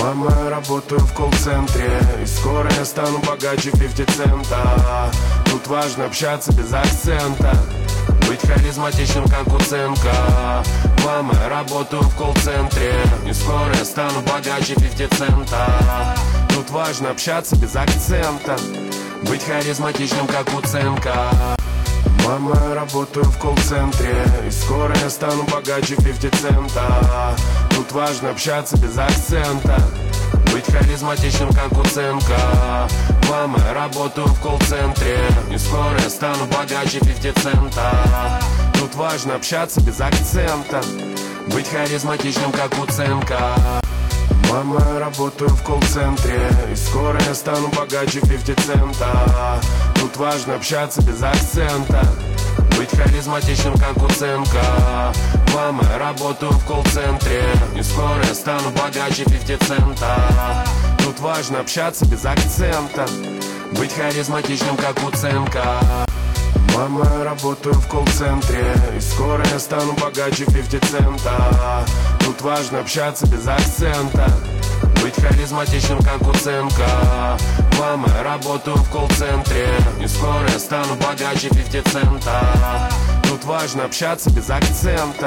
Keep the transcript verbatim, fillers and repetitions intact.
Мама, я работаю в колл-центре, и скоро я стану богаче пятьдесят цента. Тут важно общаться без акцента, быть харизматичным, как Уценко. Мама, я работаю в колл-центре, и скоро я стану богаче пятьдесят цента. Тут важно общаться без акцента, быть харизматичным, как Уценко. Мама, я работаю в колл-центре, и скоро я стану богаче пятьдесят цента. Тут важно общаться без акцента, быть харизматичным, как Уценко. Мама, я работаю в колл-центре, и скоро я стану богаче пятьдесят цента. Тут важно общаться без акцента, быть харизматичным, как Уценко. Мама, я работаю в колл-центре, и скоро я стану богаче пятьдесят цента. Тут важно общаться без акцента, быть харизматичным, как Уценко. Мама, я работаю в колл-центре, и скоро я стану богаче пятьдесят цента. Тут важно общаться без акцента, быть харизматичным, как Уценко. Мама, я работаю в колл-центре, и скоро я стану богаче пятьдесят цента. Тут важно общаться без акцента, быть харизматичным, как Уценко. Мама, я работаю в колл-центре, и скоро я стану богаче пятьдесят цента. Тут важно общаться без акцента,